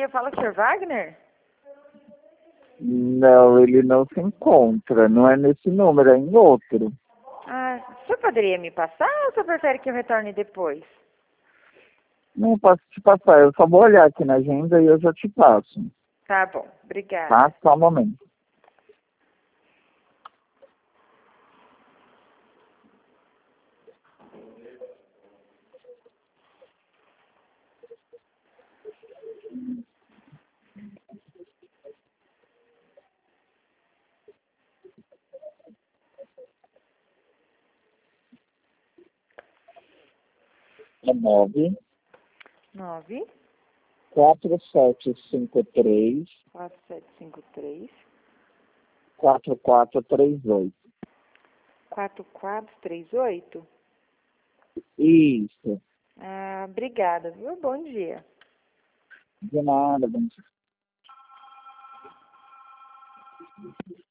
dia, fala com o Sr. Wagner? Não, ele não se encontra. Não é nesse número, é em outro. Ah, o senhor poderia me passar ou o senhor prefere que eu retorne depois? Não posso te passar. Eu só vou olhar aqui na agenda e eu já te passo. Tá bom, obrigada. Tá? Só um momento. É 9 9 4753 4753 4438. 4438. Isso. Ah, obrigada, viu? Bom dia. De nada, bom dia.